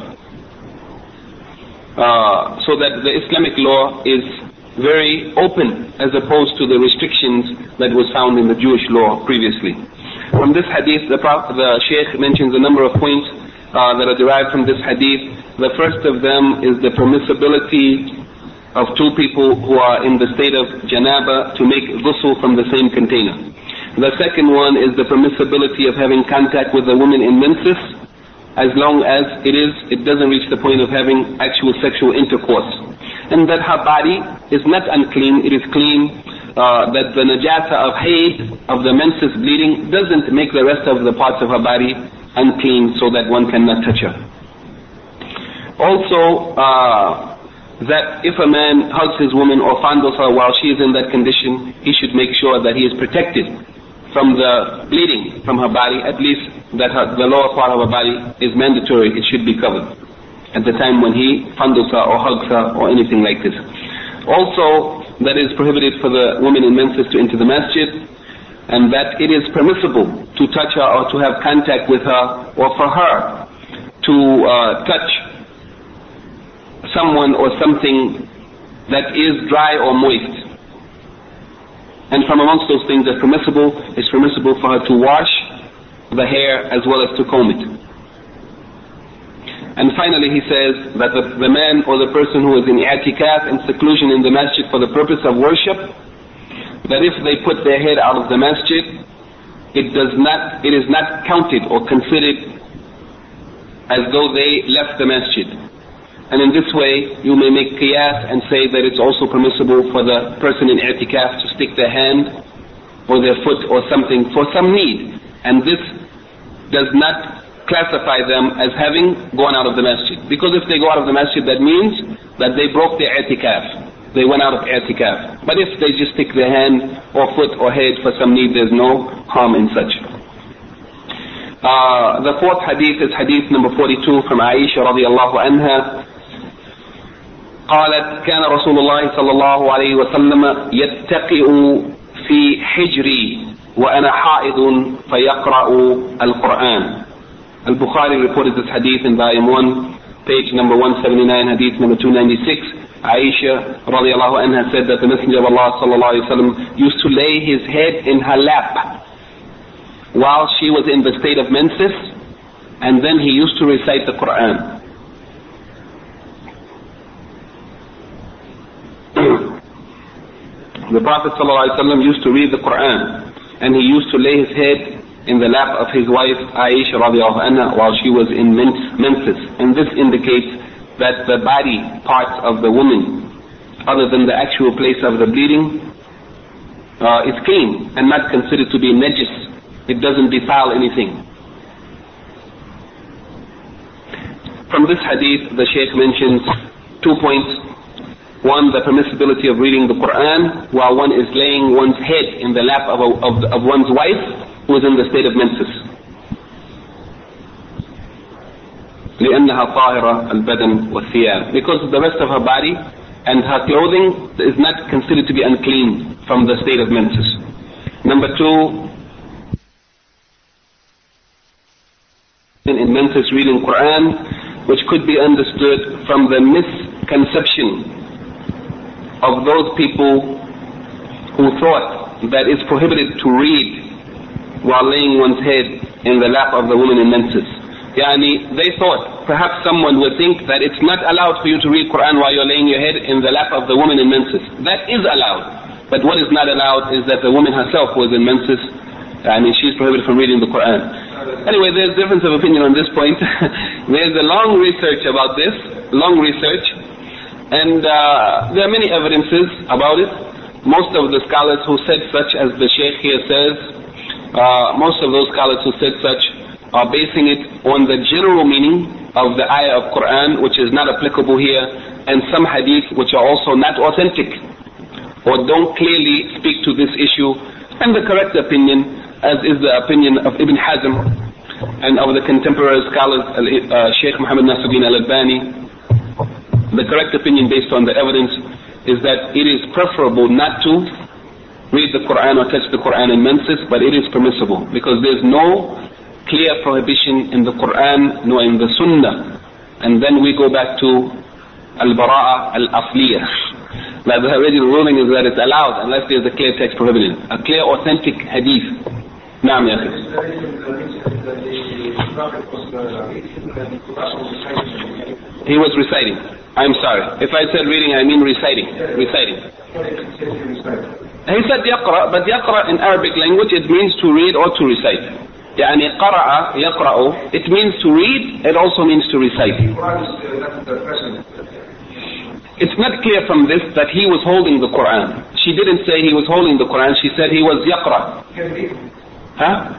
Speaker 1: So that the Islamic law is very open as opposed to the restrictions that was found in the Jewish law previously. From this hadith, the Shaykh mentions a number of points that are derived from this hadith. The first of them is the permissibility of two people who are in the state of janaba to make ghusl from the same container. The second one is the permissibility of having contact with a woman in menses, as long as it doesn't reach the point of having actual sexual intercourse. And that her body is not unclean, it is clean. That the najasa of hayd, of the menses bleeding, doesn't make the rest of the parts of her body unclean so that one cannot touch her. Also, that if a man hugs his woman or fondles her while she is in that condition, he should make sure that he is protected from the bleeding from her body, at least that the lower part of her body is mandatory, it should be covered at the time when he fondles her or hugs her or anything like this. Also, that it is prohibited for the woman in menses to enter the masjid, and that it is permissible to touch her or to have contact with her, or for her to touch someone or something that is dry or moist. And from amongst those things that it's permissible for her to wash the hair as well as to comb it. And finally he says that the man or the person who is in i'tikaf and seclusion in the masjid for the purpose of worship, that if they put their head out of the masjid, it is not counted or considered as though they left the masjid. And in this way you may make qiyas and say that it's also permissible for the person in i'tikaf to stick their hand or their foot or something for some need, and this does not classify them as having gone out of the masjid, because if they go out of the masjid, that means that they broke their i'tikaf, they went out of i'tikaf. But if they just stick their hand or foot or head for some need, there's no harm in such. The fourth hadith is hadith number 42 from Aisha radiallahu anha. قالت كان رسول الله صلى الله عليه وسلم يتقئ في حجري وأنا حائض فيقرأ القرآن. Al-Bukhari reported this hadith in volume 1, page number 179, hadith number 296. Aisha radiallahu anha said that the Messenger of Allah sallallahu alayhi wa sallam used to lay his head in her lap while she was in the state of menses, and then he used to recite the Quran. The Prophet ﷺ used to read the Quran, and he used to lay his head in the lap of his wife Aisha radiallahu anha while she was in menses. And this indicates that the body parts of the woman, other than the actual place of the bleeding, is clean and not considered to be najis. It doesn't defile anything. From this hadith, the Shaykh mentions 2 points. One, the permissibility of reading the Quran while one is laying one's head in the lap of one's wife who is in the state of menses. لأنها طاهرة البدن والثياب, because the rest of her body and her clothing is not considered to be unclean from the state of menses. Number 2, in menses reading Quran, which could be understood from the misconception of those people who thought that it's prohibited to read while laying one's head in the lap of the woman in menses. They thought, perhaps someone would think that it's not allowed for you to read Quran while you're laying your head in the lap of the woman in menses. That is allowed. But what is not allowed is that the woman herself who is in menses, she's prohibited from reading the Quran. Anyway, there's difference of opinion on this point. There's a long research about this, and there are many evidences about it. Most of the scholars who said such, as the Shaykh here says, most of those scholars who said such are basing it on the general meaning of the ayah of Quran, which is not applicable here, and some hadith which are also not authentic or don't clearly speak to this issue. And the correct opinion, as is the opinion of Ibn Hazm and of the contemporary scholars, Shaykh Muhammad Nasruddin al-Albani, the correct opinion based on the evidence is that it is preferable not to read the Quran or touch the Quran in menses, but it is permissible, because there is no clear prohibition in the Quran nor in the Sunnah. And then we go back to al-Bara'a al-Asliyah. Now the original ruling is that it's allowed unless there is a clear text prohibiting it, a clear authentic hadith. Naam ya akhi. He was reciting. I'm sorry. If I said reading, I mean reciting. Reciting. He said yaqra, but yaqra in Arabic language, it means to read or to recite. قرأ يقرأ, it means to read, it also means to recite. It's not clear from this that he was holding the Quran. She didn't say he was holding the Quran, she said he was yaqra. Huh?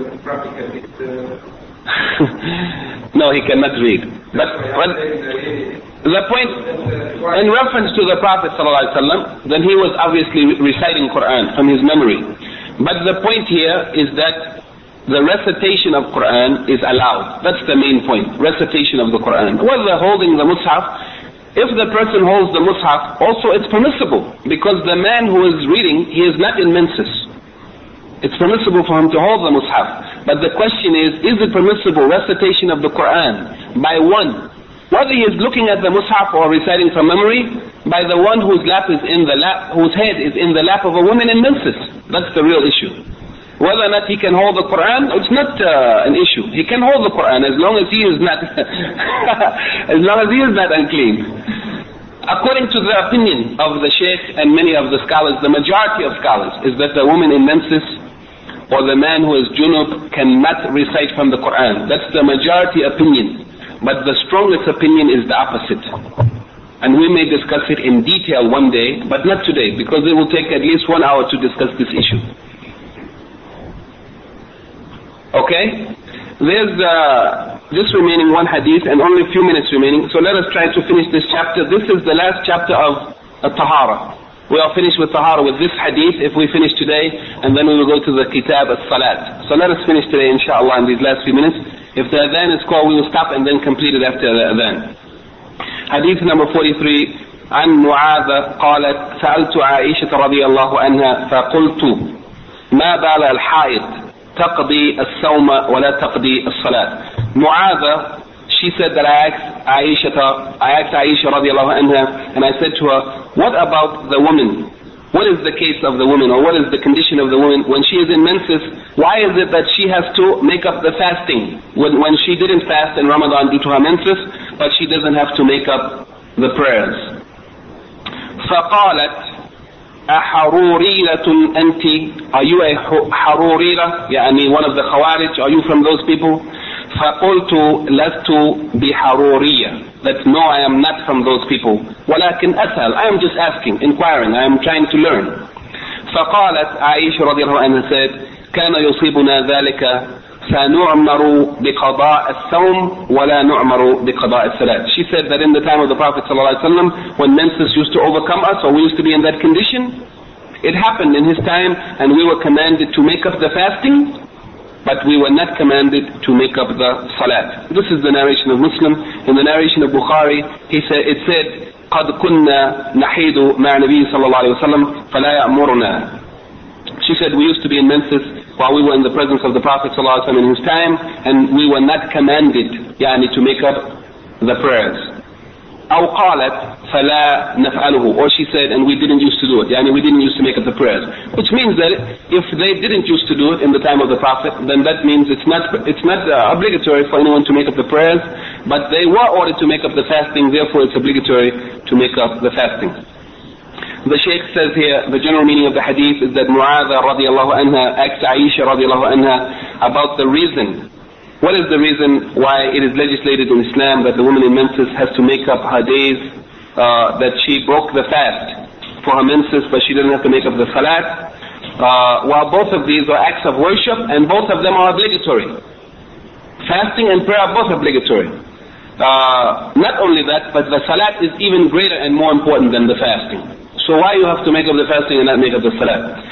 Speaker 1: No, he cannot read. But the point, in reference to the Prophet ﷺ, then he was obviously reciting Quran from his memory. But the point here is that the recitation of Quran is allowed. That's the main point, recitation of the Quran. Whether holding the Mus'haf, if the person holds the Mus'haf, also it's permissible, because the man who is reading, he is not in menses. It's permissible for him to hold the Mus'haf. But the question is it permissible recitation of the Quran by one whether he is looking at the mushaf or reciting from memory, by the one whose head is in the lap of a woman in menses. That's the real issue. Whether or not he can hold the Quran, it's not an issue. He can hold the Quran as long as he is not unclean. According to the opinion of the Sheikh and many of the scholars, the majority of scholars, is that the woman in menses or the man who is junub cannot recite from the Quran. That's the majority opinion. But the strongest opinion is the opposite. And we may discuss it in detail one day, but not today, because it will take at least 1 hour to discuss this issue. Okay? There's just remaining one hadith and only a few minutes remaining. So let us try to finish this chapter. This is the last chapter of Tahara. We are finished with Tahara with this hadith if we finish today, and then we will go to the Kitab al-Salat. So let us finish today inshallah in these last few minutes. If the adhan is called, we will stop and then complete it after the adhan. Hadith number 43. عن معاذ قالت سألت عائشة رضي الله عنها فقلت ما بال الحائض تقضي الصوم ولا تقضي الصلاة. Mu'adha, she said that I asked Aisha radiallahu anha, and I said to her, what about the woman? What is the case of the woman, or what is the condition of the woman when she is in menses? Why is it that she has to make up the fasting when she didn't fast in Ramadan due to her menses, but she doesn't have to make up the prayers? فقالت أحرورية أنت? Are you a حرورية? يعني one of the Khawarij? Are you from those people? فقلت لست بحرورية. That no, I am not from those people. ولكن أسأل, I am just asking, inquiring, I am trying to learn. فقالت عائشة رضي الله عنها said كان يصيبنا ذلك فنعمر بقضاء الصوم ولا نعمر بقضاء الصلاة. She said that in the time of the Prophet ﷺ, when menses used to overcome us, or we used to be in that condition, it happened in his time, and we were commanded to make up the fasting, but we were not commanded to make up the salat. This is the narration of Muslim. In the narration of Bukhari, it said قد كنا نحيد مع النبي صلى الله عليه وسلم فلا يأمرنا. She said we used to be in menses while we were in the presence of the Prophet ﷺ in his time, and we were not commanded to make up the prayers. أو قالت فلا نفعله, or she said, and we didn't used to do it. We didn't used to make up the prayers. Which means that if they didn't used to do it in the time of the Prophet, then that means it's not obligatory for anyone to make up the prayers, but they were ordered to make up the fasting, therefore it's obligatory to make up the fasting. The Shaykh says here, the general meaning of the hadith is that Mu'adha radiallahu anha asked Aisha radiallahu anha about the reason. What is the reason why it is legislated in Islam that the woman in menses has to make up her days, that she broke the fast for her menses, but she doesn't have to make up the salat? While both of these are acts of worship, and both of them are obligatory. Fasting and prayer are both obligatory. Not only that, but the salat is even greater and more important than the fasting. So why you have to make up the fasting and not make up the salat?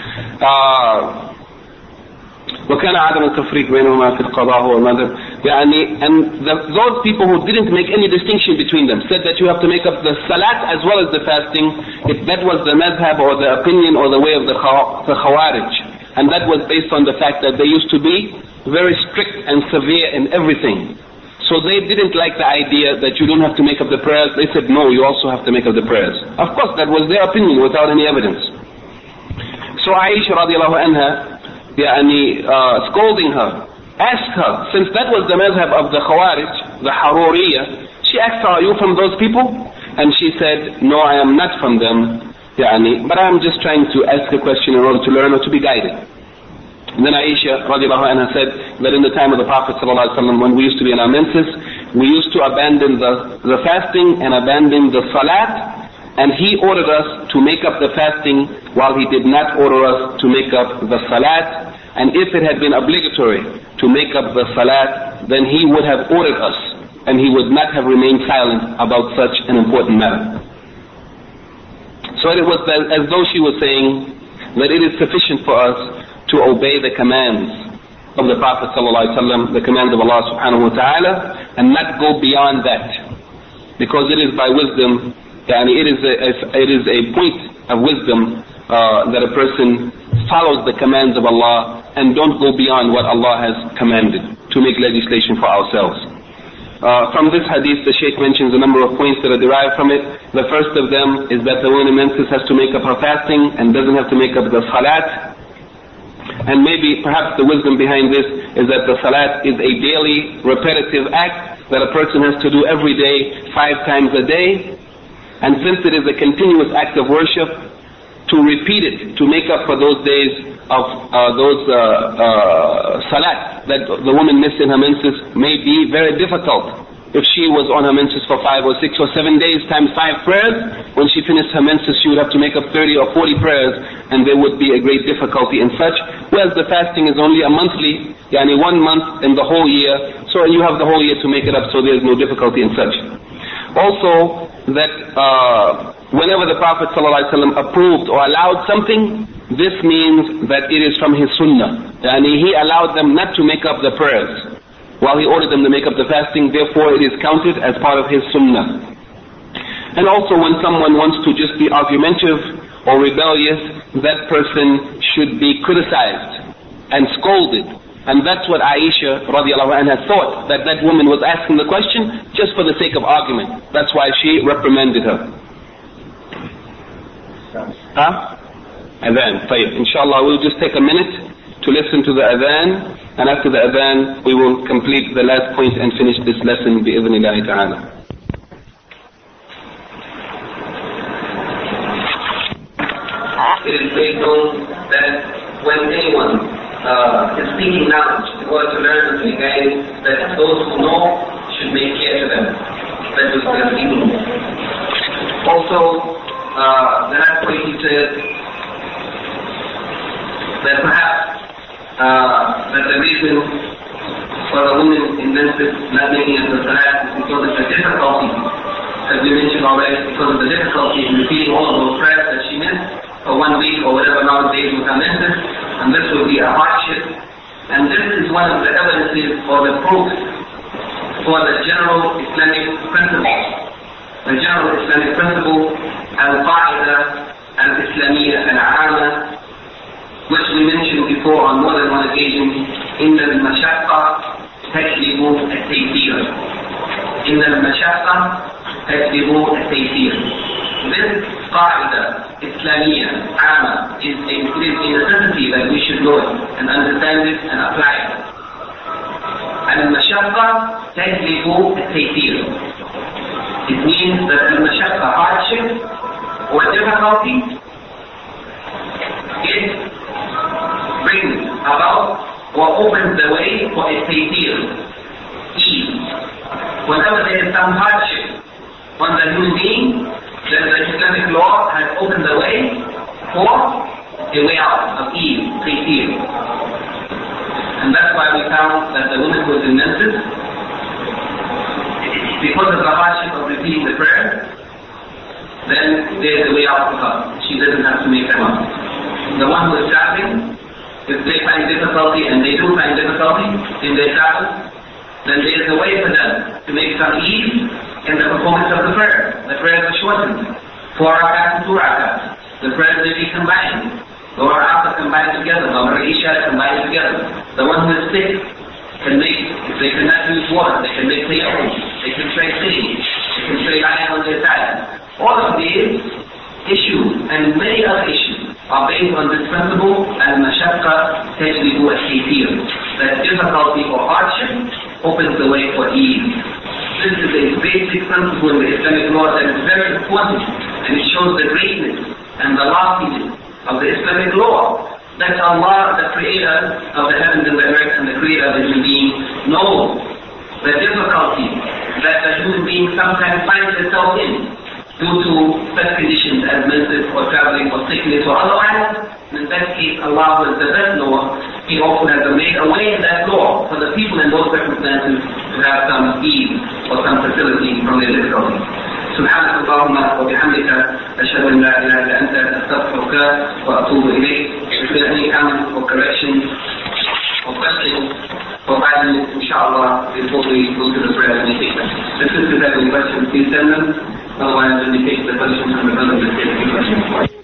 Speaker 1: وكان عدم التفريق بينهما في القضاء هو المذهب. And those people who didn't make any distinction between them said that you have to make up the salat as well as the fasting. That was the madhab or the opinion or the way of the Khawarij, and that was based on the fact that they used to be very strict and severe in everything. So they didn't like the idea that you don't have to make up the prayers. They said no, you also have to make up the prayers. Of course that was their opinion without any evidence. So Aisha radiallahu anha, scolding her, asked her, since that was the madhab of the Khawarij, the Haruriyya, she asked her, are you from those people? And she said, no, I am not from them, but I am just trying to ask a question in order to learn or to be guided. And then Aisha radiallahu anha said that in the time of the Prophet ﷺ, when we used to be in our menses, we used to abandon the fasting and abandon the salat, and he ordered us to make up the fasting while he did not order us to make up the salat. And if it had been obligatory to make up the salat, then he would have ordered us, and he would not have remained silent about such an important matter. So it was as though she was saying that it is sufficient for us to obey the commands of the Prophet ﷺ, the commands of Allah subhanahu wa ta'ala, and not go beyond that. Because it is by wisdom, it is a point of wisdom that a person follows the commands of Allah and don't go beyond what Allah has commanded to make legislation for ourselves. From this hadith, the Shaykh mentions a number of points that are derived from it. The first of them is that the woman in menses has to make up her fasting and doesn't have to make up the salat. And maybe, perhaps the wisdom behind this is that the salat is a daily, repetitive act that a person has to do every day, 5 times a day. And since it is a continuous act of worship, to repeat it, to make up for those days of salat that the woman missed in her menses may be very difficult. If she was on her menses for 5 or 6 or 7 days times 5 prayers, when she finished her menses she would have to make up 30 or 40 prayers, and there would be a great difficulty in such. Whereas the fasting is only a monthly, yani 1 month in the whole year, so you have the whole year to make it up, so there is no difficulty in such. Also, that whenever the Prophet ﷺ approved or allowed something, this means that it is from his sunnah. Yani he allowed them not to make up the prayers, while he ordered them to make up the fasting, therefore it is counted as part of his sunnah. And also when someone wants to just be argumentative or rebellious, that person should be criticized and scolded. And that's what Aisha radiallahu anha thought, that that woman was asking the question just for the sake of argument. That's why she reprimanded her. Adhan. Inshallah, we'll just take a minute to listen to the adhan, and after the adhan, we will complete the last point and finish this lesson bi-idhnillahi ta'ala. It is made known that when anyone is seeking knowledge in order to learn and to gain, that those who know should make care to them. That is their seeking. Also, the last point he said that perhaps that the reason for the woman in menses not making it to salat is because of the difficulty, as we mentioned already, because of the difficulty in repeating all of those prayers that she missed for 1 week or whatever amount of days with her menses, and this would be a hardship. And this is one of the evidences or the proofs for the general Islamic principle. The general Islamic principle, al-Qa'idah al-Islamiyya al-Aama, which we mentioned before on more than one occasion, إِنَّ الْمَشَقَّةَ تَجْلِبُ التَّيْسِيرَ. إِنَّ الْمَشَقَّةَ تَجْلِبُ التَّيْسِيرَ. This Qa'idah, Islamiyya, Amma, is a necessity that we should know it and understand it and apply it. Al-Mashaqqa tajlibu al-Taysir. It means that al-Mashaqqa, hardship or difficulty, it brings about or opens the way for a Taysir, ease. Whenever there is some hardship on the human being, then the Islamic law has opened the way for a way out of ease, Taysir. And that's why we found that the woman who is in menses, because of the hardship of repeating the prayer, then there is a way out for her. She doesn't have to make them up. The one who is traveling, if they find difficulty, and they do find difficulty in their travel, then there is a way for them to make some ease in the performance of the prayer. The prayers are shortened. 4 rakats and 2 rakats. The prayers may be combined. Dhuhr and Asr combined together. Maghrib and Isha combined together. The one who is sick can make, if they cannot use water, they can make tayammum. They can pray sitting. They can pray lying on their side. All of these issues and many other issues are based on this principle, al-mashaqqa tajlibu al-taysir, that difficulty or hardship opens the way for ease. This is a basic principle in the Islamic law that is very important, and it shows the greatness and the loftiness of the Islamic law. That Allah, the creator of the heavens and the earth and the creator of the human being, knows the difficulty that the human being sometimes finds itself in due to such conditions as menses or traveling or sickness or otherwise. In that case, Allah was the best knower. He also has made a way in that law for the people in those circumstances to have some ease or some facility from their difficulties. سبحانك اللهم وبحمدك أشهد أن لا إله إلا أنت أستغفرك وأتوب إليك. If there are any comments or corrections or questions for 5 minutes, inshallah, before we go to the prayer, let me take them. If sisters have any questions, please send them. Otherwise, let me take the questions from the brother and take the questions.